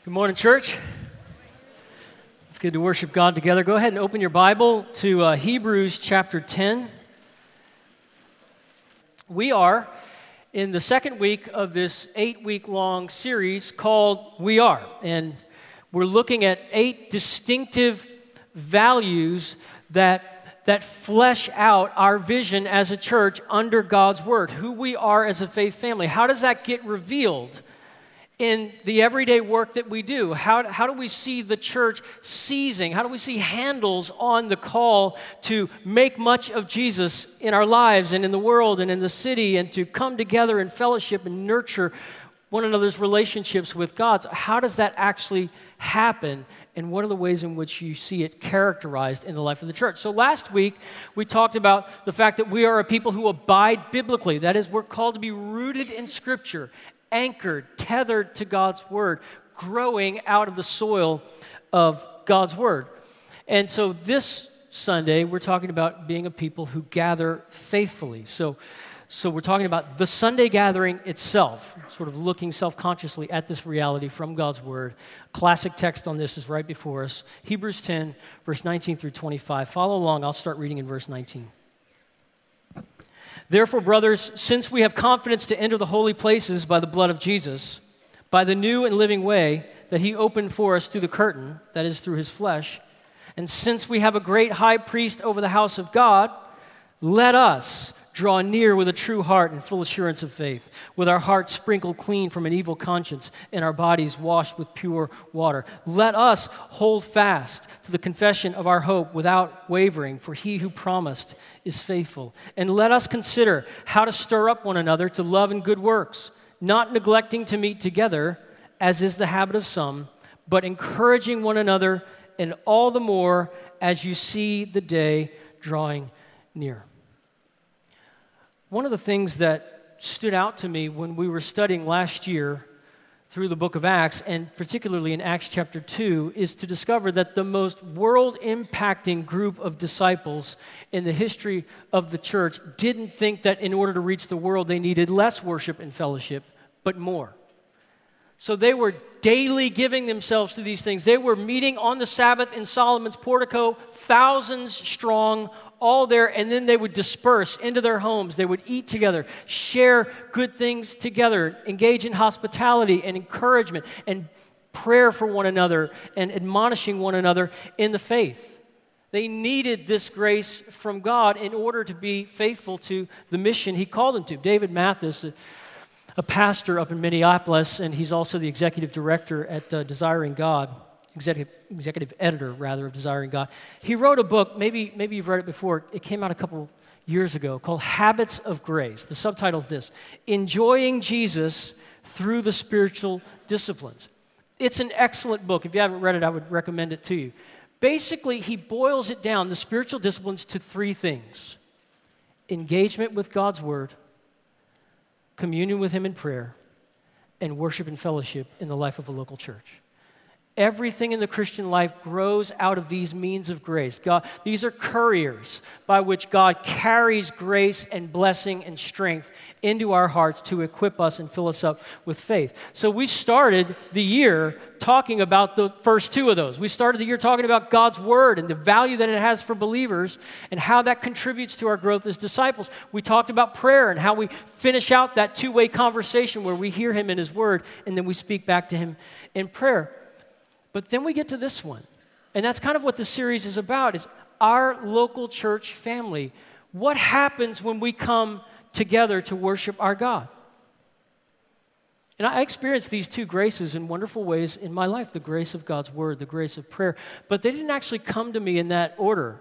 Good morning, church. It's good to worship God together. Go ahead and open your Bible to Hebrews chapter 10. We are in the second week of this 8-week-long series called We Are. And we're looking at 8 distinctive values that flesh out our vision as a church under God's Word, who we are as a faith family. How does that get revealed in the everyday work that we do? How do we see the church seizing? How do we see handles on the call to make much of Jesus in our lives and in the world and in the city, and to come together in fellowship and nurture one another's relationships with God? So how does that actually happen, and what are the ways in which you see it characterized in the life of the church? So last week, we talked about the fact that we are a people who abide biblically. That is, we're called to be rooted in Scripture, anchored, tethered to God's Word, growing out of the soil of God's Word. And so this Sunday, we're talking about being a people who gather faithfully. So we're talking about the Sunday gathering itself, sort of looking self-consciously at this reality from God's Word. Classic text on this is right before us, Hebrews 10, verse 19 through 25. Follow along. I'll start reading in verse 19. Therefore, brothers, since we have confidence to enter the holy places by the blood of Jesus, by the new and living way that he opened for us through the curtain, that is, through his flesh, and since we have a great high priest over the house of God, let us draw near with a true heart and full assurance of faith, with our hearts sprinkled clean from an evil conscience and our bodies washed with pure water. Let us hold fast to the confession of our hope without wavering, for he who promised is faithful. And let us consider how to stir up one another to love and good works, not neglecting to meet together, as is the habit of some, but encouraging one another, and all the more as you see the day drawing near. One of the things that stood out to me when we were studying last year through the book of Acts, and particularly in Acts chapter 2, is to discover that the most world-impacting group of disciples in the history of the church didn't think that in order to reach the world they needed less worship and fellowship, but more. So they were daily giving themselves to these things. They were meeting on the Sabbath in Solomon's portico, thousands strong, all there, and then they would disperse into their homes. They would eat together, share good things together, engage in hospitality and encouragement and prayer for one another and admonishing one another in the faith. They needed this grace from God in order to be faithful to the mission he called them to. David Mathis, a pastor up in Minneapolis, and he's also the executive director at Desiring God, executive editor, rather, of Desiring God. He wrote a book, maybe you've read it before, it came out a couple years ago, called Habits of Grace. The subtitle is this: Enjoying Jesus Through the Spiritual Disciplines. It's an excellent book. If you haven't read it, I would recommend it to you. Basically, he boils it down, the spiritual disciplines, to 3 things: engagement with God's Word, communion with him in prayer, and worship and fellowship in the life of a local church. Everything in the Christian life grows out of these means of grace. These are couriers by which God carries grace and blessing and strength into our hearts to equip us and fill us up with faith. So we started the year talking about the first 2 of those. We started the year talking about God's Word and the value that it has for believers and how that contributes to our growth as disciples. We talked about prayer and how we finish out that 2-way conversation where we hear him in his Word and then we speak back to him in prayer. But then we get to this one, and that's kind of what the series is about, is our local church family. What happens when we come together to worship our God? And I experienced these 2 graces in wonderful ways in my life, the grace of God's Word, the grace of prayer, but they didn't actually come to me in that order.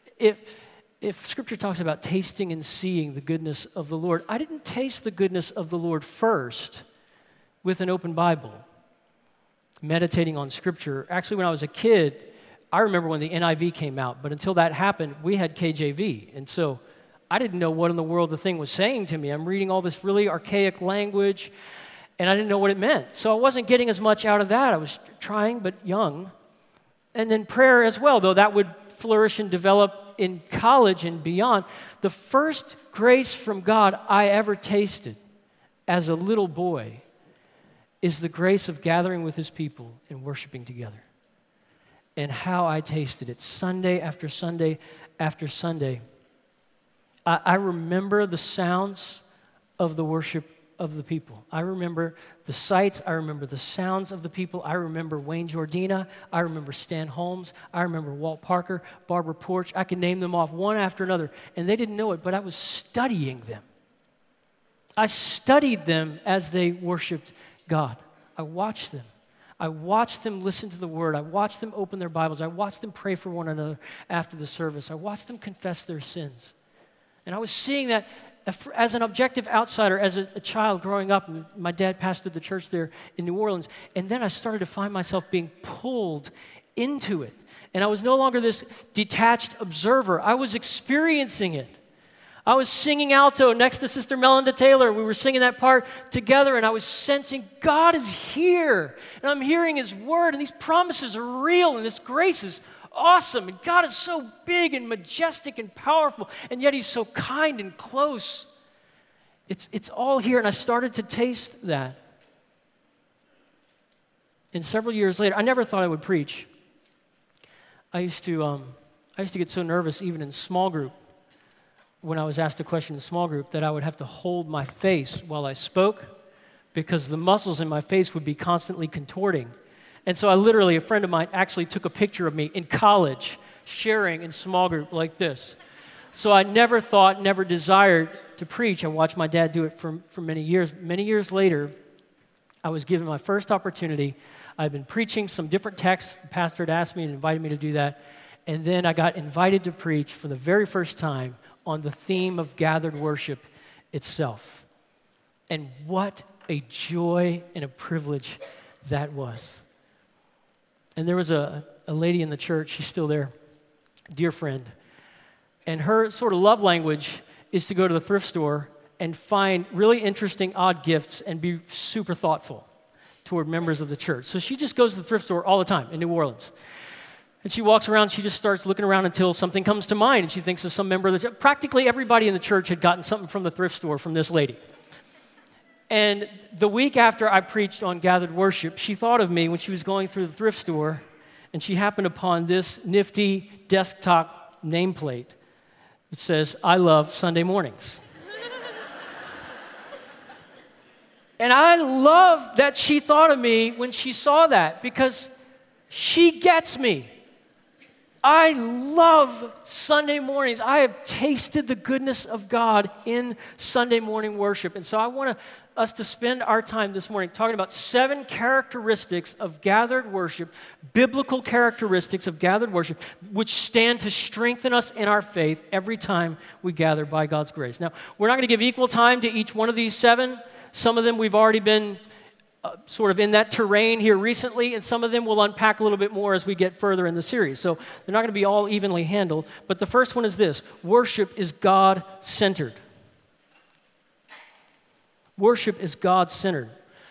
If Scripture talks about tasting and seeing the goodness of the Lord, I didn't taste the goodness of the Lord first with an open Bible, meditating on Scripture. Actually, when I was a kid, I remember when the NIV came out, but until that happened, we had KJV, and so I didn't know what in the world the thing was saying to me. I'm reading all this really archaic language, and I didn't know what it meant. So I wasn't getting as much out of that. I was trying, but young. And then prayer as well, though that would flourish and develop in college and beyond. The first grace from God I ever tasted as a little boy is the grace of gathering with his people and worshiping together. And how I tasted it Sunday after Sunday after Sunday. I remember the sounds of the worship of the people. I remember the sights. I remember the sounds of the people. I remember Wayne Jordina. I remember Stan Holmes. I remember Walt Parker, Barbara Porch. I can name them off one after another. And they didn't know it, but I was studying them. I studied them as they worshiped God. I watched them. I watched them listen to the Word. I watched them open their Bibles. I watched them pray for one another after the service. I watched them confess their sins. And I was seeing that as an objective outsider, as a child growing up. And my dad pastored the church there in New Orleans. And then I started to find myself being pulled into it. And I was no longer this detached observer. I was experiencing it. I was singing alto next to Sister Melinda Taylor. We were singing that part together, and I was sensing God is here. And I'm hearing His Word, and these promises are real, and this grace is awesome. And God is so big and majestic and powerful, and yet He's so kind and close. It's all here, and I started to taste that. And several years later, I never thought I would preach. I used to get so nervous, even in small group, when I was asked a question in small group, that I would have to hold my face while I spoke because the muscles in my face would be constantly contorting. And so a friend of mine actually took a picture of me in college sharing in small group like this. So I never desired to preach. I watched my dad do it for many years. Many years later, I was given my first opportunity. I'd been preaching some different texts. The pastor had asked me and invited me to do that. And then I got invited to preach for the very first time on the theme of gathered worship itself. And what a joy and a privilege that was. And there was a lady in the church, she's still there, dear friend, and her sort of love language is to go to the thrift store and find really interesting, odd gifts and be super thoughtful toward members of the church. So she just goes to the thrift store all the time in New Orleans. And she walks around, she just starts looking around until something comes to mind, and she thinks of some member of the church. Practically everybody in the church had gotten something from the thrift store from this lady. And the week after I preached on gathered worship, she thought of me when she was going through the thrift store, and she happened upon this nifty desktop nameplate. It says, "I love Sunday mornings." And I love that she thought of me when she saw that, because she gets me. I love Sunday mornings. I have tasted the goodness of God in Sunday morning worship. And so I want us to spend our time this morning talking about 7 characteristics of gathered worship, biblical characteristics of gathered worship, which stand to strengthen us in our faith every time we gather by God's grace. Now, we're not going to give equal time to each one of these 7. Some of them we've already been sort of in that terrain here recently, and some of them we'll unpack a little bit more as we get further in the series. So they're not going to be all evenly handled. But the first one is this: worship is God-centered. Worship is God-centered.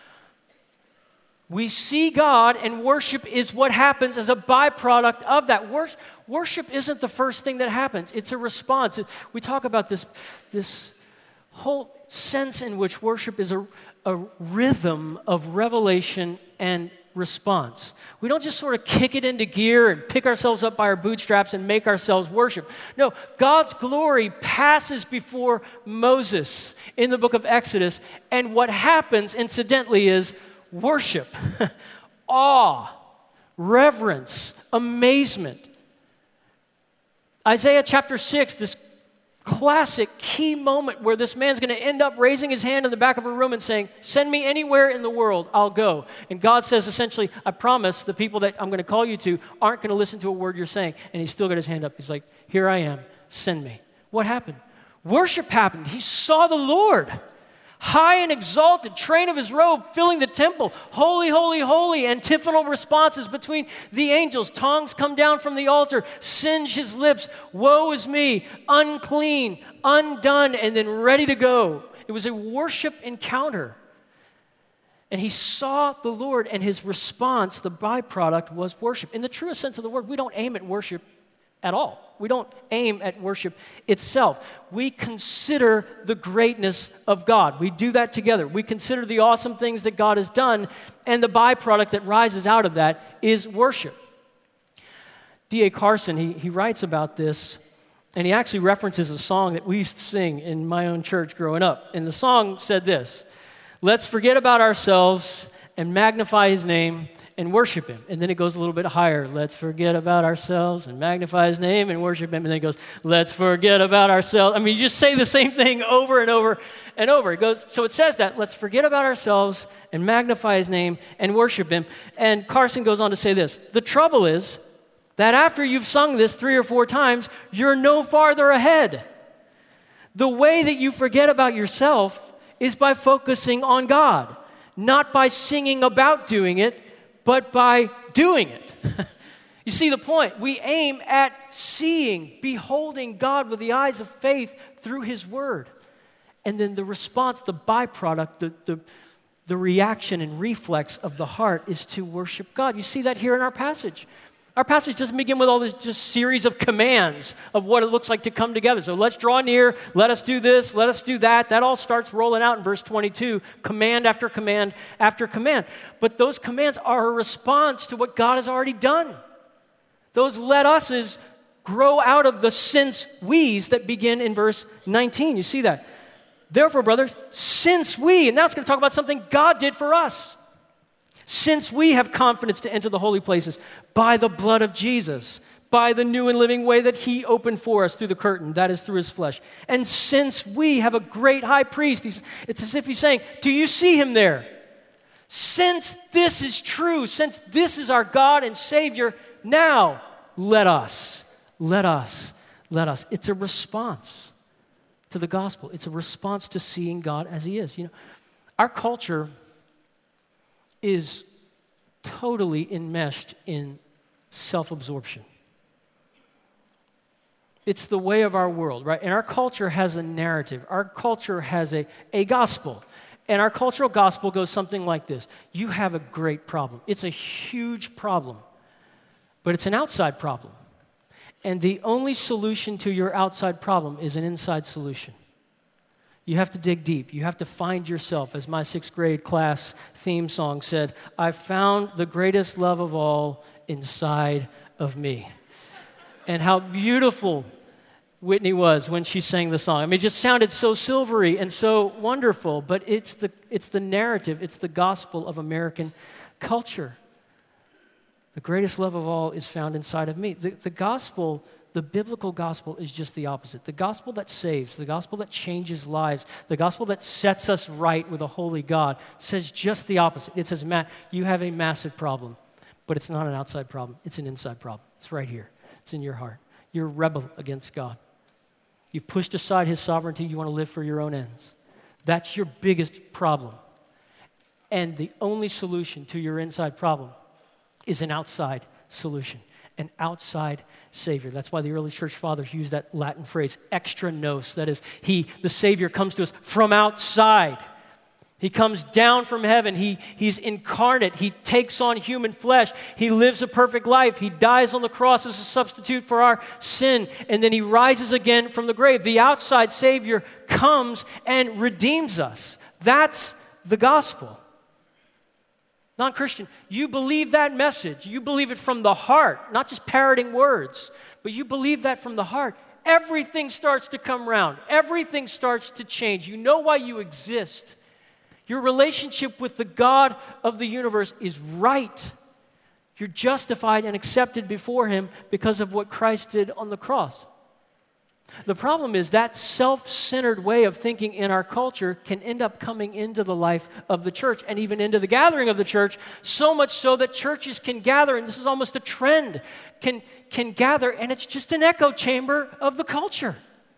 We see God, and worship is what happens as a byproduct of that. Worship isn't the first thing that happens. It's a response. We talk about this whole sense in which worship is a rhythm of revelation and response. We don't just sort of kick it into gear and pick ourselves up by our bootstraps and make ourselves worship. No, God's glory passes before Moses in the book of Exodus, and what happens, incidentally, is worship, awe, reverence, amazement. Isaiah chapter 6, this classic key moment where this man's going to end up raising his hand in the back of a room and saying, "Send me anywhere in the world, I'll go." And God says essentially, "I promise the people that I'm going to call you to aren't going to listen to a word you're saying." And he's still got his hand up. He's like, "Here I am, send me." What happened? Worship happened. He saw the Lord, high and exalted, train of his robe filling the temple. Holy, holy, holy. Antiphonal responses between the angels. Tongues come down from the altar, singe his lips. Woe is me, unclean, undone, and then ready to go. It was a worship encounter. And he saw the Lord, and his response, the byproduct, was worship. In the truest sense of the word, we don't aim at worship at all. We don't aim at worship itself. We consider the greatness of God. We do that together. We consider the awesome things that God has done, and the byproduct that rises out of that is worship. D.A. Carson, he writes about this, and he actually references a song that we used to sing in my own church growing up. And the song said this: "Let's forget about ourselves and magnify his name and worship him." And then it goes a little bit higher. "Let's forget about ourselves and magnify his name and worship him." And then it goes, "Let's forget about ourselves." I mean, you just say the same thing over and over and over. It goes, so it says that, let's forget about ourselves and magnify his name and worship him. And Carson goes on to say this: "The trouble is that after you've sung this 3 or 4 times, you're no farther ahead. The way that you forget about yourself is by focusing on God, not by singing about doing it, but by doing it." You see the point? We aim at seeing, beholding God with the eyes of faith through his word. And then the response, the byproduct, the reaction and reflex of the heart is to worship God. You see that here in our passage. Our passage doesn't begin with all this just series of commands of what it looks like to come together. So let's draw near, let us do this, let us do that. That all starts rolling out in verse 22, command after command after command. But those commands are a response to what God has already done. Those let us's grow out of the since we's that begin in verse 19. You see that? "Therefore, brothers, since we," and now it's going to talk about something God did for us. "Since we have confidence to enter the holy places by the blood of Jesus, by the new and living way that he opened for us through the curtain, that is through his flesh. And since we have a great high priest," it's as if he's saying, do you see him there? Since this is true, since this is our God and Savior, now let us. It's a response to the gospel. It's a response to seeing God as he is. You know, our culture is totally enmeshed in self-absorption. It's the way of our world, right? And our culture has a narrative. Our culture has a gospel. And our cultural gospel goes something like this: you have a great problem. It's a huge problem, but it's an outside problem. And the only solution to your outside problem is an inside solution. You have to dig deep. You have to find yourself. As my 6th grade class theme song said, "I found the greatest love of all inside of me." And how beautiful Whitney was when she sang the song. I mean, it just sounded so silvery and so wonderful, but it's the narrative, it's the gospel of American culture. The greatest love of all is found inside of me. The gospel, the biblical gospel, is just the opposite. The gospel that saves, the gospel that changes lives, the gospel that sets us right with a holy God says just the opposite. It says, Matt, you have a massive problem, but it's not an outside problem. It's an inside problem. It's right here. It's in your heart. You're a rebel against God. You've pushed aside his sovereignty. You want to live for your own ends. That's your biggest problem. And the only solution to your inside problem is an outside solution, an outside Savior. That's why the early church fathers used that Latin phrase, extra nos. That is, the Savior comes to us from outside. He comes down from heaven. He's incarnate. He takes on human flesh. He lives a perfect life. He dies on the cross as a substitute for our sin. And then he rises again from the grave. The outside Savior comes and redeems us. That's the gospel. Non-Christian, you believe that message. You believe it from the heart, not just parroting words, but you believe that from the heart. Everything starts to come around. Everything starts to change. You know why you exist. Your relationship with the God of the universe is right. You're justified and accepted before him because of what Christ did on the cross. The problem is that self-centered way of thinking in our culture can end up coming into the life of the church and even into the gathering of the church, so much so that churches can gather, and this is almost a trend, can gather, and it's just an echo chamber of the culture.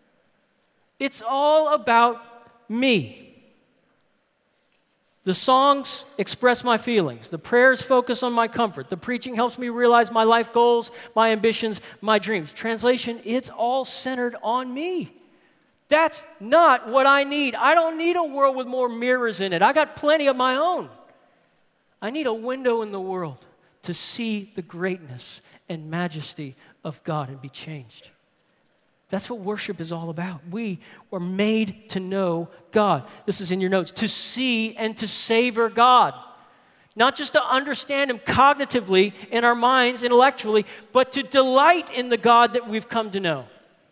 It's all about me. The songs express my feelings. The prayers focus on my comfort. The preaching helps me realize my life goals, my ambitions, my dreams. Translation, it's all centered on me. That's not what I need. I don't need a world with more mirrors in it. I got plenty of my own. I need a window in the world to see the greatness and majesty of God and be changed. That's what worship is all about. We were made to know God. This is in your notes. To see and to savor God. Not just to understand Him cognitively in our minds, intellectually, but to delight in the God that we've come to know.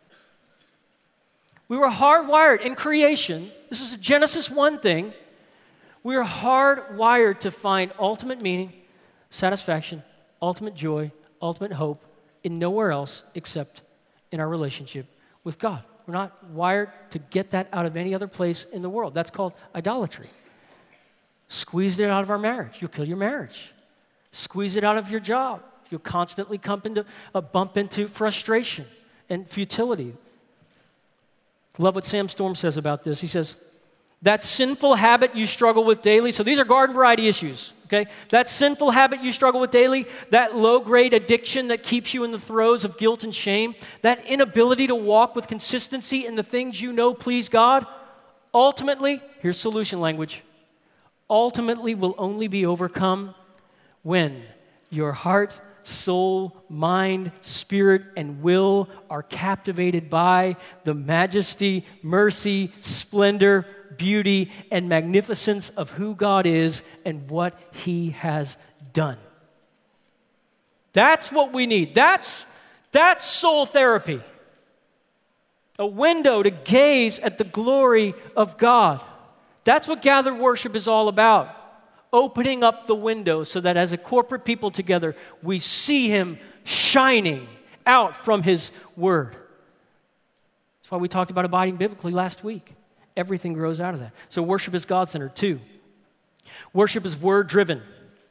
We were hardwired in creation. This is a Genesis 1 thing. We are hardwired to find ultimate meaning, satisfaction, ultimate joy, ultimate hope in nowhere else except in our relationship with God. We're not wired to get that out of any other place in the world. That's called idolatry. Squeeze it out of our marriage, you'll kill your marriage. Squeeze it out of your job, you'll constantly bump into frustration and futility. Love what Sam Storm says about this. He says, that sinful habit you struggle with daily, so these are garden variety issues, okay? That sinful habit you struggle with daily, that low-grade addiction that keeps you in the throes of guilt and shame, that inability to walk with consistency in the things you know please God, ultimately, here's solution language, ultimately will only be overcome when your heart, soul, mind, spirit, and will are captivated by the majesty, mercy, splendor, beauty, and magnificence of who God is and what He has done. That's what we need. That's soul therapy. A window to gaze at the glory of God. That's what gathered worship is all about. Opening up the window so that as a corporate people together, we see Him shining out from His Word. That's why we talked about abiding biblically last week. Everything grows out of that. So worship is God-centered. 2, worship is word-driven.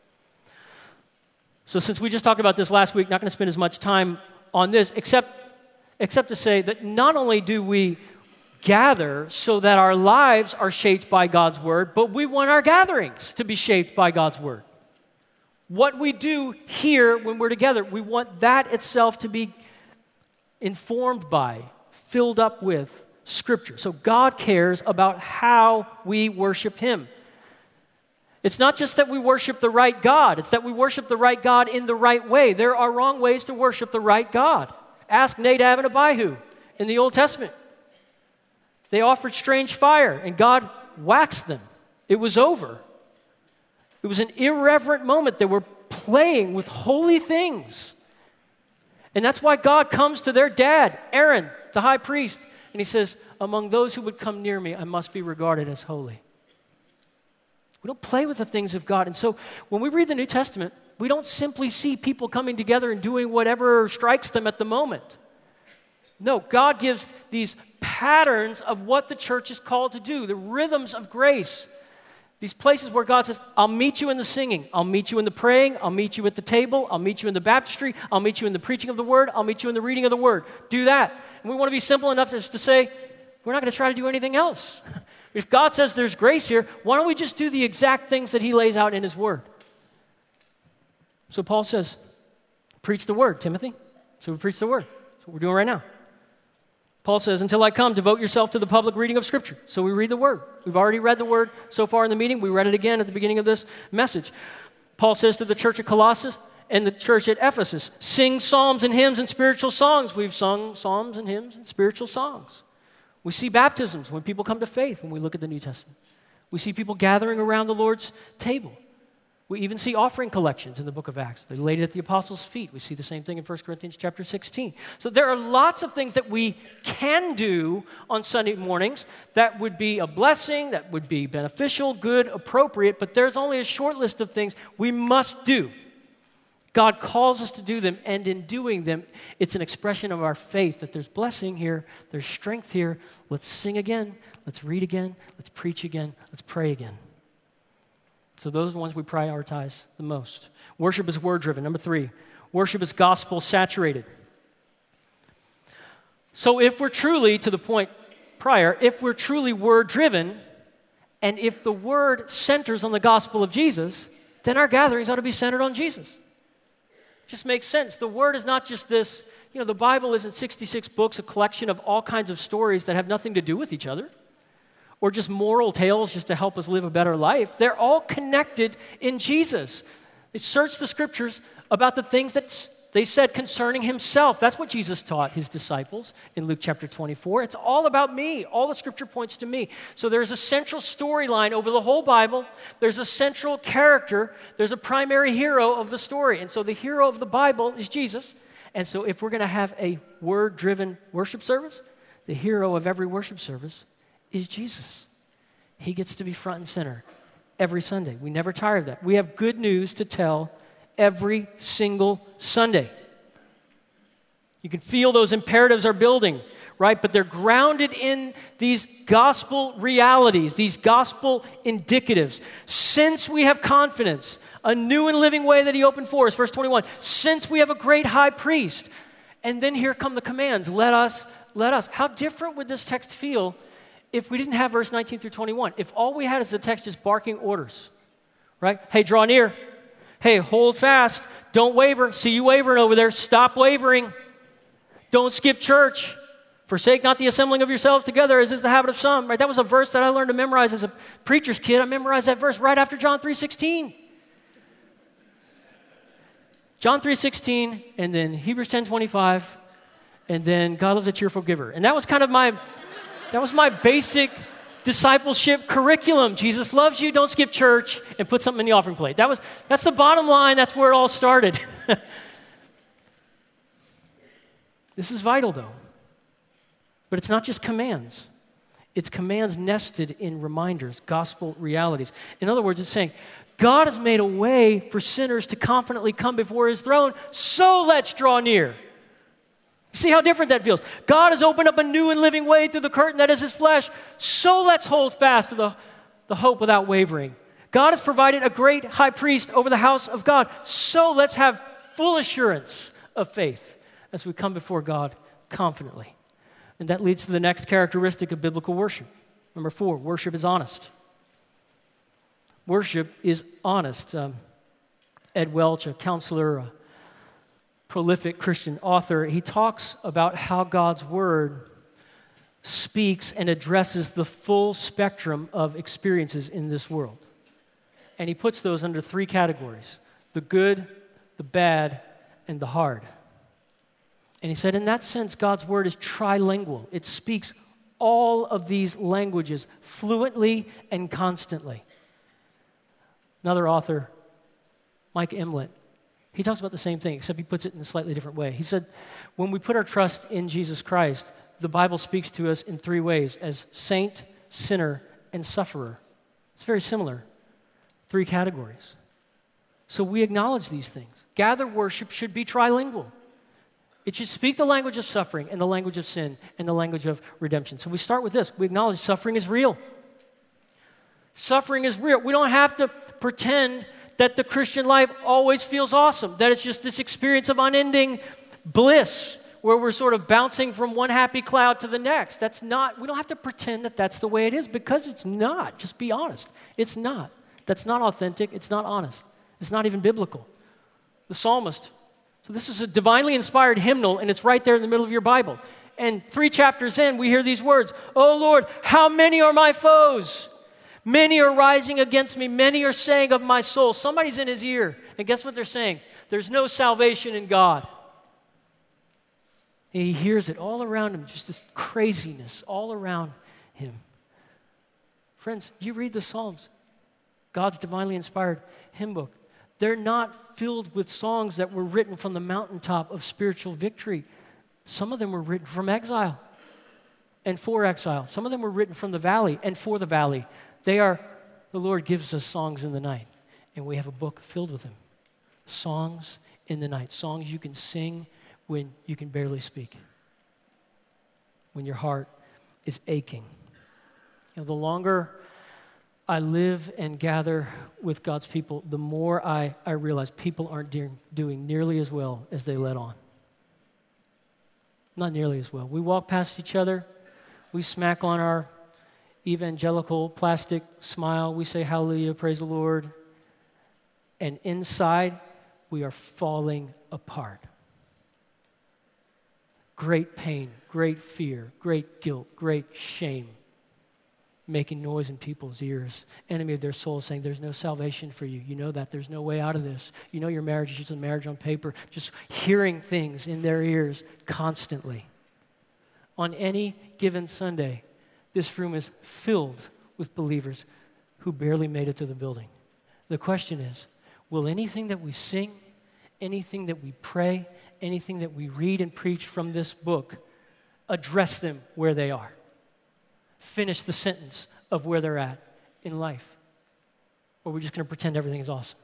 So since we just talked about this last week, not going to spend as much time on this, except to say that not only do we gather so that our lives are shaped by God's Word, but we want our gatherings to be shaped by God's Word. What we do here when we're together, we want that itself to be informed by, filled up with Scripture. So God cares about how we worship Him. It's not just that we worship the right God, it's that we worship the right God in the right way. There are wrong ways to worship the right God. Ask Nadab and Abihu in the Old Testament. They offered strange fire, and God waxed them. It was over. It was an irreverent moment. They were playing with holy things. And that's why God comes to their dad, Aaron, the high priest, and He says, among those who would come near me, I must be regarded as holy. We don't play with the things of God. And so when we read the New Testament, we don't simply see people coming together and doing whatever strikes them at the moment. No, God gives these patterns of what the church is called to do, the rhythms of grace. These places where God says, I'll meet you in the singing, I'll meet you in the praying, I'll meet you at the table, I'll meet you in the baptistry, I'll meet you in the preaching of the Word, I'll meet you in the reading of the Word. Do that. And we want to be simple enough just to say, we're not going to try to do anything else. If God says there's grace here, why don't we just do the exact things that He lays out in His Word? So Paul says, preach the Word, Timothy. So we preach the Word. That's what we're doing right now. Paul says, until I come, devote yourself to the public reading of Scripture. So we read the Word. We've already read the Word so far in the meeting. We read it again at the beginning of this message. Paul says to the church at Colossus and the church at Ephesus, sing psalms and hymns and spiritual songs. We've sung psalms and hymns and spiritual songs. We see baptisms when people come to faith when we look at the New Testament. We see people gathering around the Lord's table. We even see offering collections in the book of Acts. They laid it at the apostles' feet. We see the same thing in 1 Corinthians chapter 16. So there are lots of things that we can do on Sunday mornings that would be a blessing, that would be beneficial, good, appropriate, but there's only a short list of things we must do. God calls us to do them, and in doing them, it's an expression of our faith that there's blessing here, there's strength here. Let's sing again, let's read again, let's preach again, let's pray again. So those are the ones we prioritize the most. Worship is word-driven. Number 3, worship is gospel-saturated. So if we're truly, to the point prior, if we're truly word-driven, and if the word centers on the gospel of Jesus, then our gatherings ought to be centered on Jesus. It just makes sense. The word is not just this, the Bible isn't 66 books, a collection of all kinds of stories that have nothing to do with each other, or just moral tales just to help us live a better life. They're all connected in Jesus. They searched the scriptures about the things that they said concerning himself. That's what Jesus taught his disciples in Luke chapter 24. It's all about me. All the scripture points to me. So there's a central storyline over the whole Bible. There's a central character. There's a primary hero of the story. And so the hero of the Bible is Jesus. And so if we're going to have a word-driven worship service, the hero of every worship service is Jesus. He gets to be front and center every Sunday. We never tire of that. We have good news to tell every single Sunday. You can feel those imperatives are building, right? But they're grounded in these gospel realities, these gospel indicatives. Since we have confidence, a new and living way that he opened for us, verse 21, since we have a great high priest. And then here come the commands, let us. How different would this text feel if we didn't have verse 19 through 21? If all we had is the text just barking orders, right? Hey, draw near. Hey, hold fast. Don't waver. See you wavering over there. Stop wavering. Don't skip church. Forsake not the assembling of yourselves together, as is the habit of some. Right? That was a verse that I learned to memorize as a preacher's kid. I memorized that verse right after John 3:16. John 3:16, and then Hebrews 10:25, and then God loves a cheerful giver. And that was kind of my basic discipleship curriculum. Jesus loves you, don't skip church, and put something in the offering plate. That's the bottom line. That's where it all started. This is vital, though. But it's not just commands. It's commands nested in reminders, gospel realities. In other words, it's saying, God has made a way for sinners to confidently come before his throne, so let's draw near. See how different that feels? God has opened up a new and living way through the curtain that is his flesh, so let's hold fast to the hope without wavering. God has provided a great high priest over the house of God, so let's have full assurance of faith as we come before God confidently. And that leads to the next characteristic of biblical worship. Number 4, worship is honest. Worship is honest. Ed Welch, a counselor, a prolific Christian author, he talks about how God's word speaks and addresses the full spectrum of experiences in this world. And he puts those under 3 categories: the good, the bad, and the hard. And he said, in that sense, God's word is trilingual. It speaks all of these languages fluently and constantly. Another author, Mike Emlet, he talks about the same thing, except he puts it in a slightly different way. He said, when we put our trust in Jesus Christ, the Bible speaks to us in 3 ways: as saint, sinner, and sufferer. It's very similar. 3 categories. So we acknowledge these things. Gathered worship should be trilingual. It should speak the language of suffering and the language of sin and the language of redemption. So we start with this. We acknowledge suffering is real. Suffering is real. We don't have to pretend that the Christian life always feels awesome, that it's just this experience of unending bliss where we're sort of bouncing from one happy cloud to the next. We don't have to pretend that that's the way it is, because it's not. Just be honest. It's not. That's not authentic. It's not honest. It's not even biblical. The psalmist. So this is a divinely inspired hymnal, and it's right there in the middle of your Bible. And 3 chapters in, we hear these words: "Oh Lord, how many are my foes? Many are rising against me. Many are saying of my soul." Somebody's in his ear. And guess what they're saying? There's no salvation in God. And he hears it all around him, just this craziness all around him. Friends, you read the Psalms, God's divinely inspired hymn book. They're not filled with songs that were written from the mountaintop of spiritual victory. Some of them were written from exile and for exile. Some of them were written from the valley and for the valley. The Lord gives us songs in the night, and we have a book filled with them. Songs in the night. Songs you can sing when you can barely speak, when your heart is aching. The longer I live and gather with God's people, the more I realize people aren't doing nearly as well as they let on. Not nearly as well. We walk past each other. We smack on our evangelical plastic smile. We say hallelujah, praise the Lord. And inside, we are falling apart. Great pain, great fear, great guilt, great shame. making noise in people's ears, enemy of their soul, saying there's no salvation for you. You know that. There's no way out of this. You know your marriage is just a marriage on paper. Just hearing things in their ears constantly. On any given Sunday, this room is filled with believers who barely made it to the building. The question is, will anything that we sing, anything that we pray, anything that we read and preach from this book address them where they are? Finish the sentence of where they're at in life? Or are we just going to pretend everything is awesome?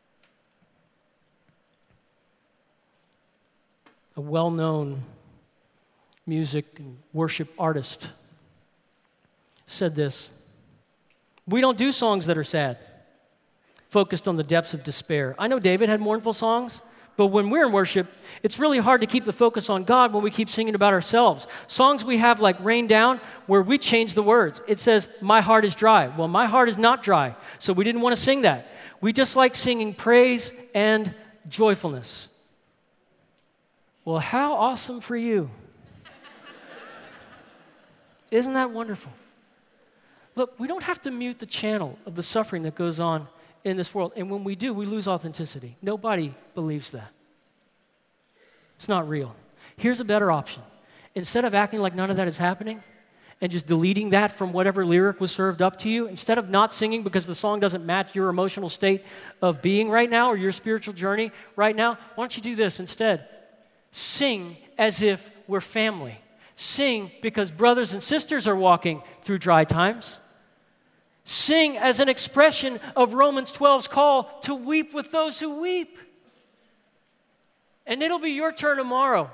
A well-known music and worship artist said this: "We don't do songs that are sad, focused on the depths of despair. I know David had mournful songs, but when we're in worship, it's really hard to keep the focus on God when we keep singing about ourselves. Songs we have like Rain Down, where we change the words. It says, 'My heart is dry.' Well, my heart is not dry, so we didn't want to sing that. We just like singing praise and joyfulness." Well, how awesome for you. Isn't that wonderful? Look, we don't have to mute the channel of the suffering that goes on in this world. And when we do, we lose authenticity. Nobody believes that. It's not real. Here's a better option. Instead of acting like none of that is happening and just deleting that from whatever lyric was served up to you, instead of not singing because the song doesn't match your emotional state of being right now or your spiritual journey right now, why don't you do this instead? Sing as if we're family. Sing because brothers and sisters are walking through dry times. Sing as an expression of Romans 12's call to weep with those who weep. And it'll be your turn tomorrow.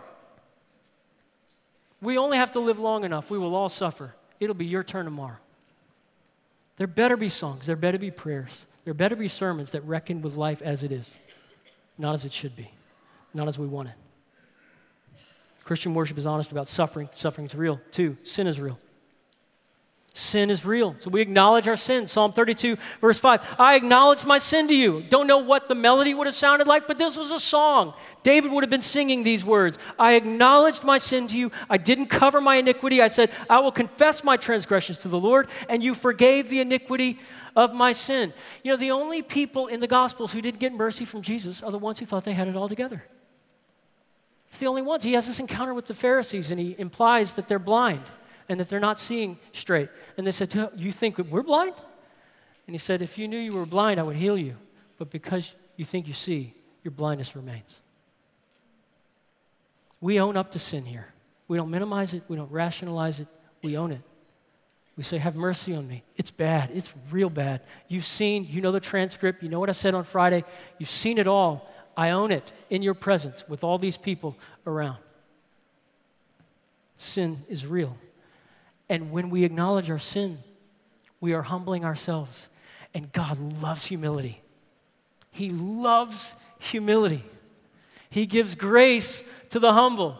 We only have to live long enough. We will all suffer. It'll be your turn tomorrow. There better be songs. There better be prayers. There better be sermons that reckon with life as it is, not as it should be, not as we want it. Christian worship is honest about suffering. Suffering is real. 2, sin is real. Sin is real. So we acknowledge our sin. Psalm 32, verse 5. I acknowledge my sin to you. Don't know what the melody would have sounded like, but this was a song. David would have been singing these words. I acknowledged my sin to you. I didn't cover my iniquity. I said, I will confess my transgressions to the Lord, and you forgave the iniquity of my sin. You know, the only people in the Gospels who didn't get mercy from Jesus are the ones who thought they had it all together. It's the only ones. He has this encounter with the Pharisees, and he implies that they're blind and that they're not seeing straight. And they said, you think we're blind? And he said, if you knew you were blind, I would heal you. But because you think you see, your blindness remains. We own up to sin here. We don't minimize it. We don't rationalize it. We own it. We say, have mercy on me. It's bad. It's real bad. You've seen, you know the transcript. You know what I said on Friday. You've seen it all. I own it in your presence with all these people around. Sin is real. And when we acknowledge our sin, we are humbling ourselves. And God loves humility. He loves humility. He gives grace to the humble.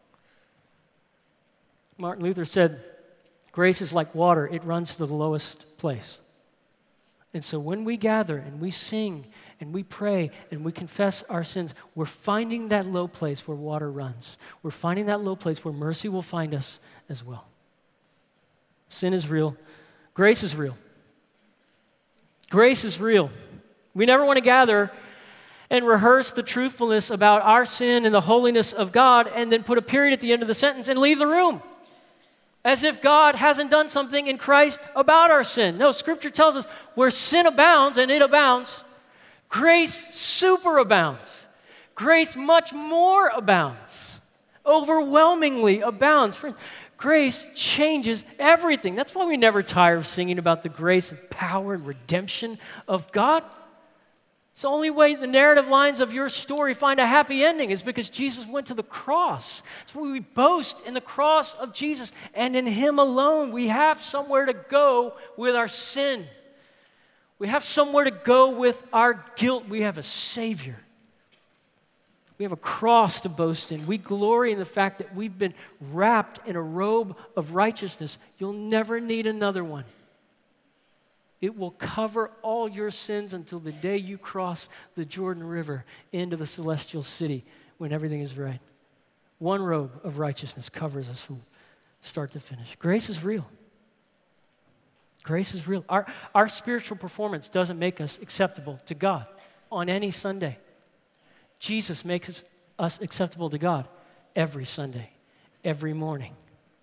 Martin Luther said, grace is like water. It runs to the lowest place. And so when we gather and we sing and we pray and we confess our sins, we're finding that low place where water runs. We're finding that low place where mercy will find us as well. Sin is real. Grace is real. Grace is real. We never want to gather and rehearse the truthfulness about our sin and the holiness of God and then put a period at the end of the sentence and leave the room, as if God hasn't done something in Christ about our sin. No, Scripture tells us where sin abounds, and it abounds, grace superabounds. Grace much more abounds, overwhelmingly abounds. Friends, grace changes everything. That's why we never tire of singing about the grace and power and redemption of God. It's the only way the narrative lines of your story find a happy ending is because Jesus went to the cross. That's why we boast in the cross of Jesus, and in Him alone we have somewhere to go with our sin. We have somewhere to go with our guilt. We have a Savior. We have a cross to boast in. We glory in the fact that we've been wrapped in a robe of righteousness. You'll never need another one. It will cover all your sins until the day you cross the Jordan River into the celestial city when everything is right. One robe of righteousness covers us from start to finish. Grace is real. Grace is real. Our spiritual performance doesn't make us acceptable to God on any Sunday. Jesus makes us acceptable to God every Sunday, every morning.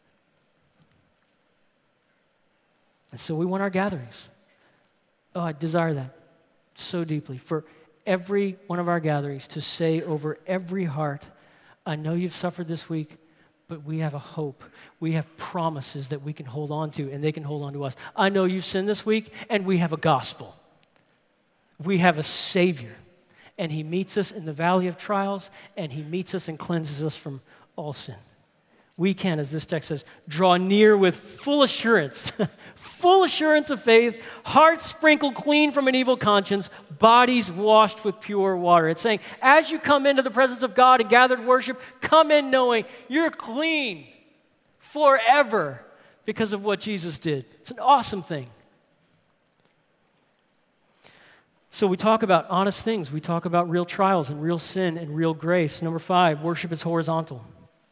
And so we want our gatherings. Oh, I desire that so deeply for every one of our gatherings to say over every heart, I know you've suffered this week, but we have a hope. We have promises that we can hold on to, and they can hold on to us. I know you've sinned this week, and we have a gospel. We have a Savior, and He meets us in the valley of trials, and He meets us and cleanses us from all sin. We can, as this text says, draw near with full assurance, full assurance of faith, hearts sprinkled clean from an evil conscience, bodies washed with pure water. It's saying, as you come into the presence of God and gathered worship, come in knowing you're clean forever because of what Jesus did. It's an awesome thing. So we talk about honest things. We talk about real trials and real sin and real grace. Number 5, worship is horizontal.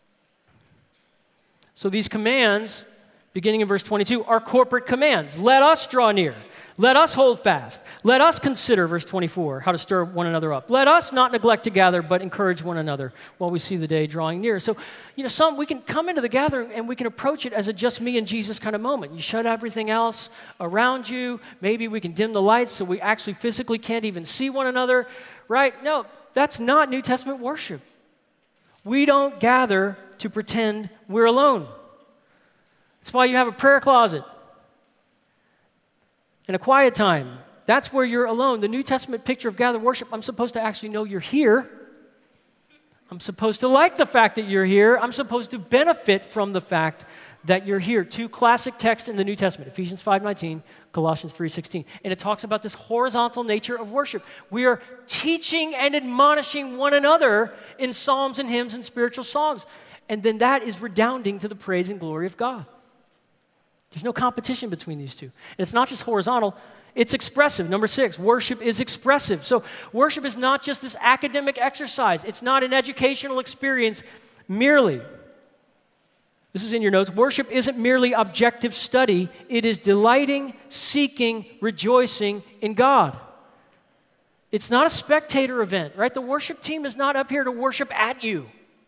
So these commands, beginning in verse 22, are corporate commands. Let us draw near. Let us hold fast. Let us consider, verse 24, how to stir one another up. Let us not neglect to gather, but encourage one another while we see the day drawing near. So, we can come into the gathering and we can approach it as a just me and Jesus kind of moment. You shut everything else around you. Maybe we can dim the lights so we actually physically can't even see one another, right? No, that's not New Testament worship. We don't gather to pretend we're alone. That's why you have a prayer closet and a quiet time. That's where you're alone. The New Testament picture of gathered worship, I'm supposed to actually know you're here. I'm supposed to like the fact that you're here. I'm supposed to benefit from the fact that you're here. 2 classic texts in the New Testament, Ephesians 5:19, Colossians 3:16. And it talks about this horizontal nature of worship. We are teaching and admonishing one another in psalms and hymns and spiritual songs. And then that is redounding to the praise and glory of God. There's no competition between these two. And it's not just horizontal, it's expressive. Number 6, worship is expressive. So worship is not just this academic exercise. It's not an educational experience merely. This is in your notes. Worship isn't merely objective study. It is delighting, seeking, rejoicing in God. It's not a spectator event, right? The worship team is not up here to worship at you.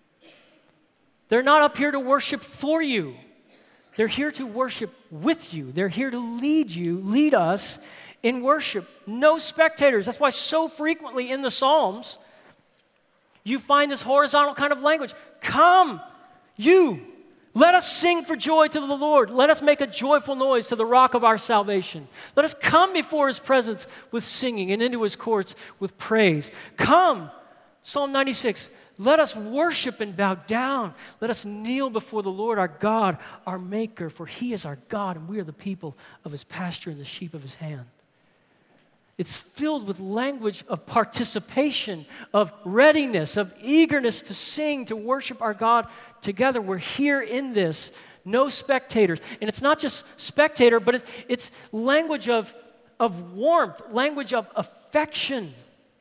They're not up here to worship for you. They're here to worship with you. They're here to lead us in worship. No spectators. That's why so frequently in the Psalms, you find this horizontal kind of language. Come, you. Let us sing for joy to the Lord. Let us make a joyful noise to the rock of our salvation. Let us come before His presence with singing and into His courts with praise. Come, Psalm 96. Let us worship and bow down. Let us kneel before the Lord our God, our Maker, for He is our God, and we are the people of His pasture and the sheep of His hand. It's filled with language of participation, of readiness, of eagerness to sing, to worship our God together. We're here in this, no spectators. And it's not just spectator, but it's language of warmth, language of affection.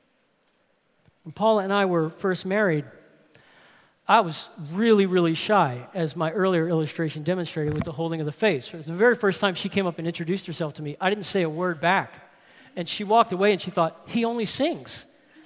When Paula and I were first married, I was really, really shy, as my earlier illustration demonstrated with the holding of the face. The very first time she came up and introduced herself to me, I didn't say a word back. And she walked away and she thought, he only sings.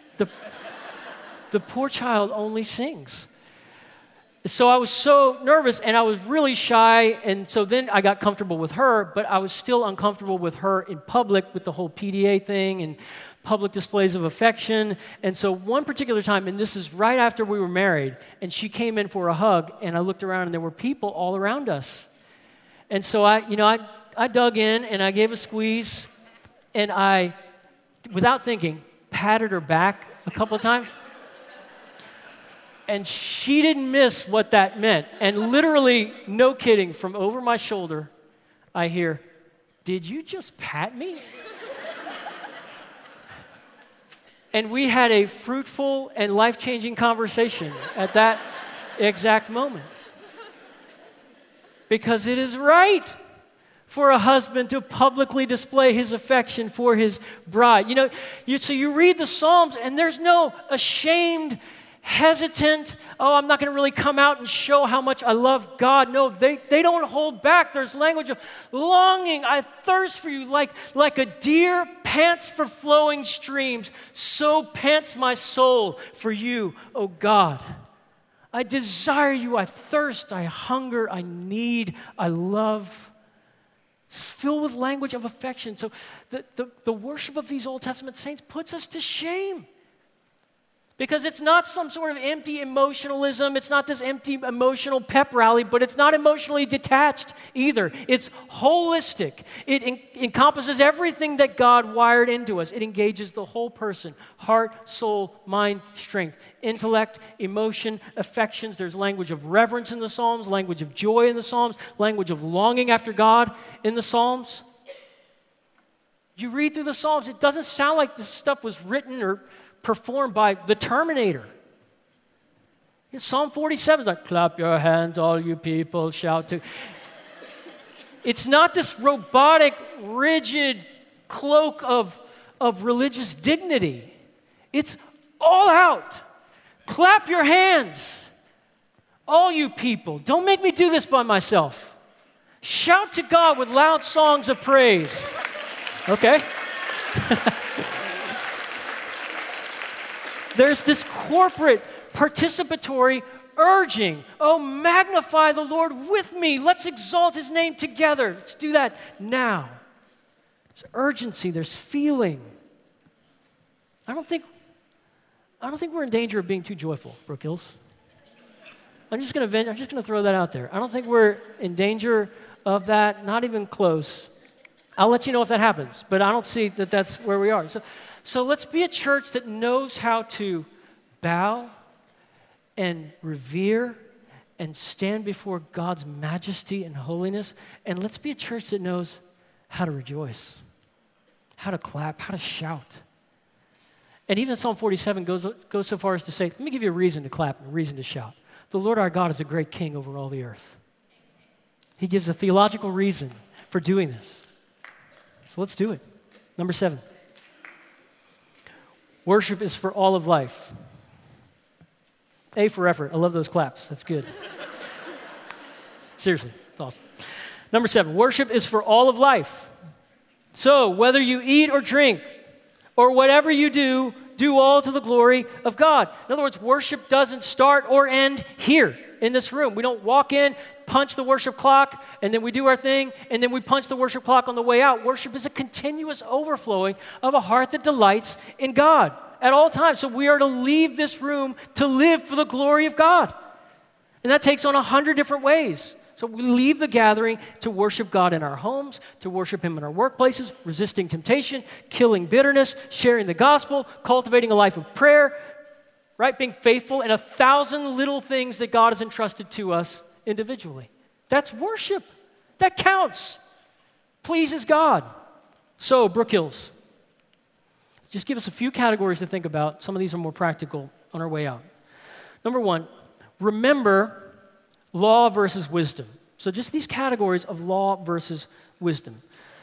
The poor child only sings. So I was so nervous and I was really shy, and so then I got comfortable with her, but I was still uncomfortable with her in public with the whole PDA thing and public displays of affection. And so one particular time, and this is right after we were married, and she came in for a hug, and I looked around and there were people all around us. And so I dug in and I gave a squeeze, and I, without thinking, patted her back a couple of times. And she didn't miss what that meant. And literally, no kidding, from over my shoulder, I hear, "Did you just pat me?" And we had a fruitful and life-changing conversation at that exact moment. Because it is right for a husband to publicly display his affection for his bride. So you read the Psalms, and there's no ashamed, hesitant. Oh, I'm not going to really come out and show how much I love God. No, they don't hold back. There's language of longing. I thirst for you like a deer pants for flowing streams. So pants my soul for you, oh God. I desire you. I thirst. I hunger. I need. I love. It's filled with language of affection. So the worship of these Old Testament saints puts us to shame. Because it's not some sort of empty emotionalism. It's not this empty emotional pep rally, but it's not emotionally detached either. It's holistic. It encompasses everything that God wired into us. It engages the whole person: heart, soul, mind, strength, intellect, emotion, affections. There's language of reverence in the Psalms, language of joy in the Psalms, language of longing after God in the Psalms. You read through the Psalms, it doesn't sound like this stuff was written or performed by the Terminator. Psalm 47 is like, clap your hands, all you people, shout to. It's not this robotic, rigid cloak of religious dignity. It's all out. Clap your hands, all you people. Don't make me do this by myself. Shout to God with loud songs of praise. Okay? There's this corporate, participatory urging. Oh, magnify the Lord with me. Let's exalt his name together. Let's do that now. There's urgency. There's feeling. I don't think we're in danger of being too joyful, Brook Hills. I'm just going to throw that out there. I don't think we're in danger of that, not even close. I'll let you know if that happens, but I don't see that that's where we are. So let's be a church that knows how to bow and revere and stand before God's majesty and holiness. And let's be a church that knows how to rejoice, how to clap, how to shout. And even Psalm 47 goes so far as to say, let me give you a reason to clap and a reason to shout. The Lord our God is a great king over all the earth. He gives a theological reason for doing this. So let's do it. Number 7. Worship is for all of life. A for effort. I love those claps. That's good. Seriously, it's awesome. Number 7, worship is for all of life. So whether you eat or drink or whatever you do, do all to the glory of God. In other words, worship doesn't start or end here in this room. We don't walk in, punch the worship clock, and then we do our thing, and then we punch the worship clock on the way out. Worship is a continuous overflowing of a heart that delights in God at all times. So we are to leave this room to live for the glory of God. And that takes on 100 different ways. So we leave the gathering to worship God in our homes, to worship him in our workplaces, resisting temptation, killing bitterness, sharing the gospel, cultivating a life of prayer, right? Being faithful in 1,000 little things that God has entrusted to us individually. That's worship. That counts. Pleases God. So, Brook Hills, just give us a few categories to think about. Some of these are more practical on our way out. Number 1, remember law versus wisdom. So just these categories of law versus wisdom.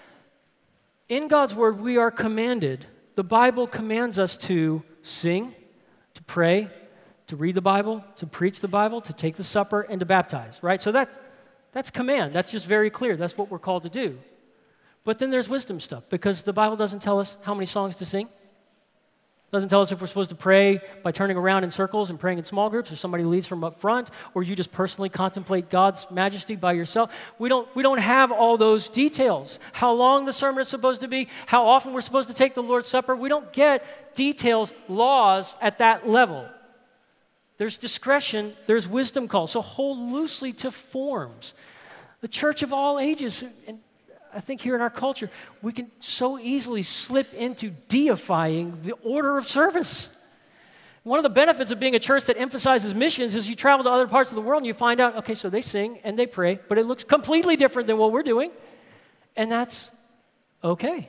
In God's word, we are commanded, the Bible commands us to sing, to pray, to read the Bible, to preach the Bible, to take the supper, and to baptize, right? So that's command. That's just very clear. That's what we're called to do. But then there's wisdom stuff, because the Bible doesn't tell us how many songs to sing. Doesn't tell us if we're supposed to pray by turning around in circles and praying in small groups, or somebody leads from up front, or you just personally contemplate God's majesty by yourself. We don't have all those details. How long the sermon is supposed to be, how often we're supposed to take the Lord's Supper. We don't get details, laws at that level. There's discretion, there's wisdom calls. So hold loosely to forms. The church of all ages, and I think here in our culture, we can so easily slip into deifying the order of service. One of the benefits of being a church that emphasizes missions is you travel to other parts of the world and you find out, okay, so they sing and they pray, but it looks completely different than what we're doing, and that's okay.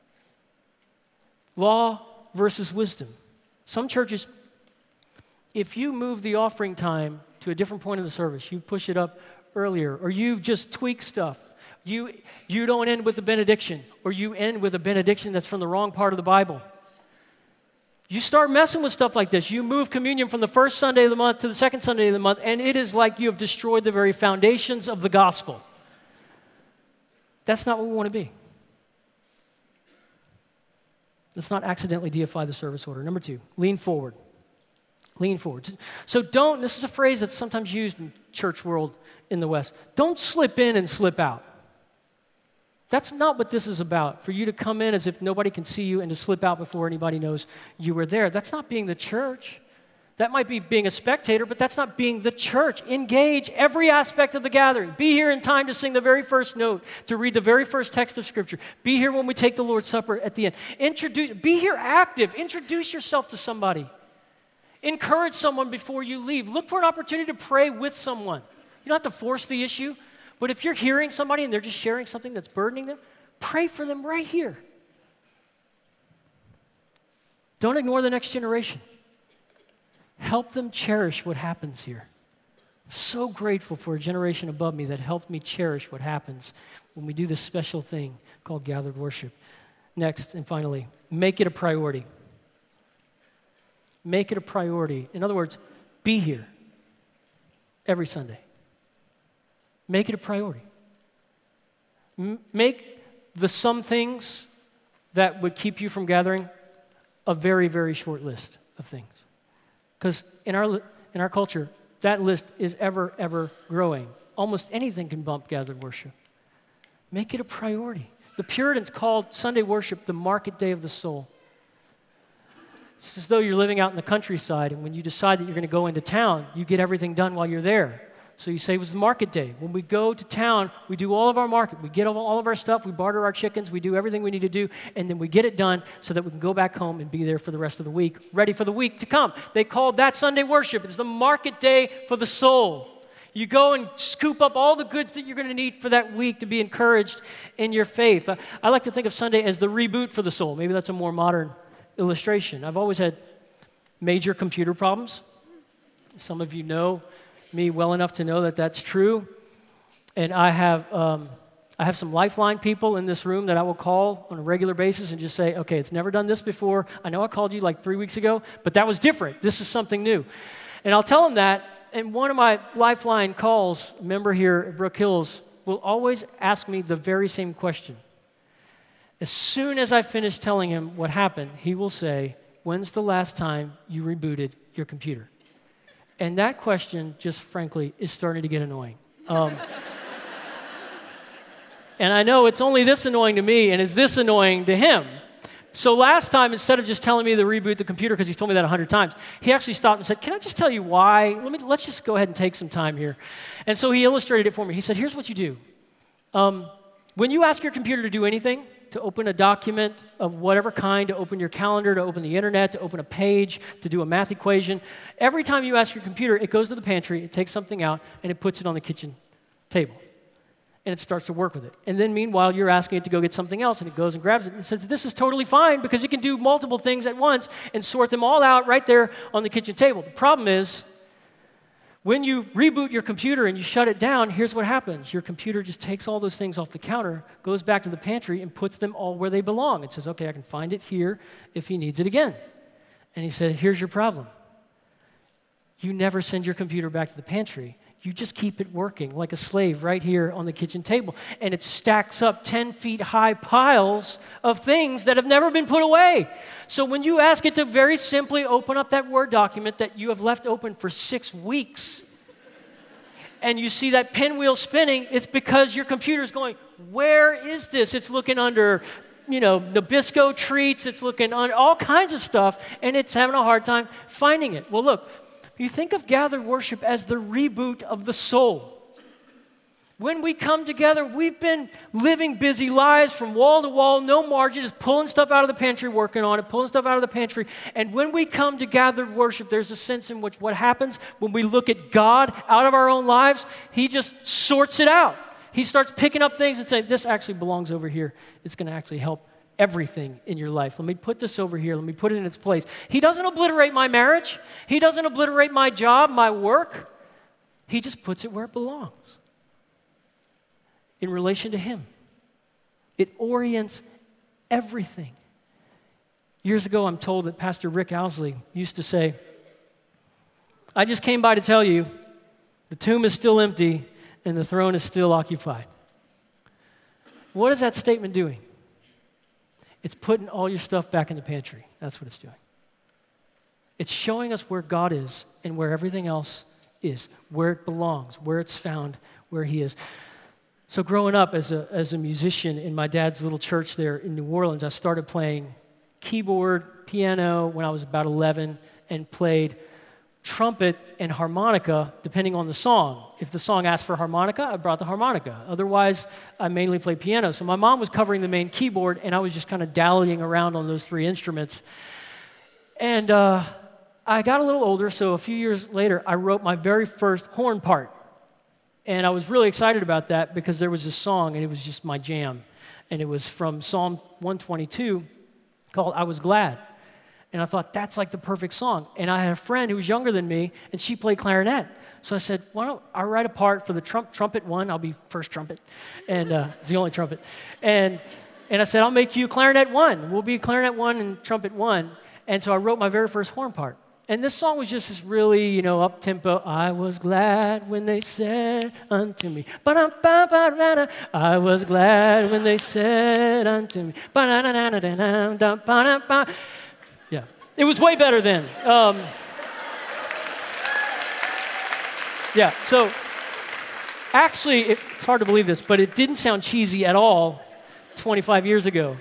Law versus wisdom. Some churches, if you move the offering time to a different point of the service, you push it up earlier, or you just tweak stuff, you don't end with a benediction, or you end with a benediction that's from the wrong part of the Bible. You start messing with stuff like this. You move communion from the first Sunday of the month to the second Sunday of the month, and it is like you have destroyed the very foundations of the gospel. That's not what we want to be. Let's not accidentally deify the service order. Number 2, lean forward. Lean forward. So this is a phrase that's sometimes used in church world in the West. Don't slip in and slip out. That's not what this is about, for you to come in as if nobody can see you and to slip out before anybody knows you were there. That's not being the church. That might be being a spectator, but that's not being the church. Engage every aspect of the gathering. Be here in time to sing the very first note, to read the very first text of Scripture. Be here when we take the Lord's Supper at the end. Be here active. Introduce yourself to somebody. Encourage someone before you leave. Look for an opportunity to pray with someone. You don't have to force the issue. But if you're hearing somebody and they're just sharing something that's burdening them, pray for them right here. Don't ignore the next generation. Help them cherish what happens here. I'm so grateful for a generation above me that helped me cherish what happens when we do this special thing called gathered worship. Next, and finally, make it a priority. Make it a priority. In other words, be here every Sunday. Make it a priority. Make the some things that would keep you from gathering a very, very short list of things. Because in our culture, that list is ever, ever growing. Almost anything can bump gathered worship. Make it a priority. The Puritans called Sunday worship the market day of the soul. It's as though you're living out in the countryside, and when you decide that you're going to go into town, you get everything done while you're there. So you say it was the market day. When we go to town, we do all of our market. We get all of our stuff. We barter our chickens. We do everything we need to do. And then we get it done so that we can go back home and be there for the rest of the week, ready for the week to come. They called that Sunday worship. It's the market day for the soul. You go and scoop up all the goods that you're going to need for that week to be encouraged in your faith. I like to think of Sunday as the reboot for the soul. Maybe that's a more modern illustration. I've always had major computer problems. Some of you know me well enough to know that that's true. And I have some Lifeline people in this room that I will call on a regular basis and just say, okay, it's never done this before. I know I called you like 3 weeks ago, but that was different. This is something new. And I'll tell them that, and one of my Lifeline calls, a member here at Brook Hills, will always ask me the very same question. As soon as I finish telling him what happened, he will say, when's the last time you rebooted your computer? And that question, just frankly, is starting to get annoying. And I know it's only this annoying to me, and it's this annoying to him. So last time, instead of just telling me to reboot the computer, because he's told me that 100 times, he actually stopped and said, can I just tell you why? Let's just go ahead and take some time here. And so he illustrated it for me. He said, here's what you do. When you ask your computer to do anything, to open a document of whatever kind, to open your calendar, to open the internet, to open a page, to do a math equation, every time you ask your computer, it goes to the pantry, it takes something out, and it puts it on the kitchen table. And it starts to work with it. And then meanwhile, you're asking it to go get something else, and it goes and grabs it and says, this is totally fine because it can do multiple things at once and sort them all out right there on the kitchen table. The problem is, when you reboot your computer and you shut it down, here's what happens. Your computer just takes all those things off the counter, goes back to the pantry, and puts them all where they belong. It says, okay, I can find it here if he needs it again. And he said, here's your problem. You never send your computer back to the pantry. You just keep it working like a slave right here on the kitchen table. And it stacks up 10 feet high piles of things that have never been put away. So when you ask it to very simply open up that Word document that you have left open for 6 weeks, and you see that pinwheel spinning, it's because your computer's going, where is this? It's looking under, Nabisco treats, it's looking under all kinds of stuff, and it's having a hard time finding it. Well, look, you think of gathered worship as the reboot of the soul. When we come together, we've been living busy lives from wall to wall, no margin, just pulling stuff out of the pantry, working on it, pulling stuff out of the pantry. And when we come to gathered worship, there's a sense in which what happens when we look at God out of our own lives, He just sorts it out. He starts picking up things and saying, this actually belongs over here. It's going to actually help everything in your life. Let me put this over here. Let me put it in its place. He doesn't obliterate my marriage. He doesn't obliterate my job, my work. He just puts it where it belongs. In relation to Him. It orients everything. Years ago, I'm told that Pastor Rick Owsley used to say, I just came by to tell you the tomb is still empty and the throne is still occupied. What is that statement doing? It's putting all your stuff back in the pantry. That's what it's doing. It's showing us where God is and where everything else is, where it belongs, where it's found, where he is. So growing up as a musician in my dad's little church there in New Orleans, I started playing keyboard, piano when I was about 11, and played trumpet and harmonica depending on the song. If the song asked for harmonica, I brought the harmonica. Otherwise, I mainly played piano. So my mom was covering the main keyboard, and I was just kind of dallying around on those three instruments. And I got a little older, so a few years later, I wrote my very first horn part. And I was really excited about that because there was this song, and it was just my jam. And it was from Psalm 122 called I Was Glad. And I thought, that's like the perfect song. And I had a friend who was younger than me, and she played clarinet. So I said, why don't I write a part for the trumpet one? I'll be first trumpet. And it's the only trumpet. And I said, I'll make you clarinet one. We'll be clarinet one and trumpet one. And so I wrote my very first horn part. And this song was just this really, up-tempo. I was glad when they said unto me. I was glad when they said unto me. Yeah, it was way better then. Yeah, so actually, it's hard to believe this, but it didn't sound cheesy at all 25 years ago.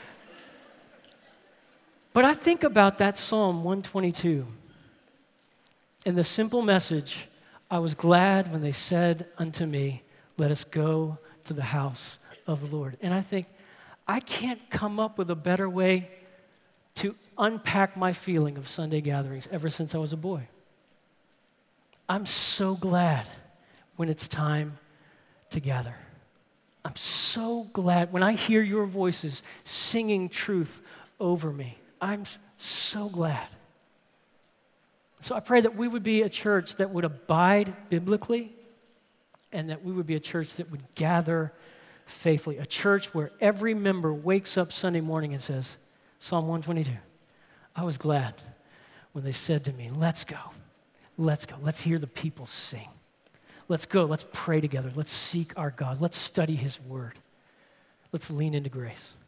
But I think about that Psalm 122 and the simple message, I was glad when they said unto me, let us go to the house of the Lord. And I think, I can't come up with a better way to unpack my feeling of Sunday gatherings ever since I was a boy. I'm so glad when it's time to gather. I'm so glad when I hear your voices singing truth over me. I'm so glad. So I pray that we would be a church that would abide biblically and that we would be a church that would gather faithfully. A church where every member wakes up Sunday morning and says, Psalm 122, I was glad when they said to me, let's go. Let's go. Let's hear the people sing. Let's go. Let's pray together. Let's seek our God. Let's study his word. Let's lean into grace.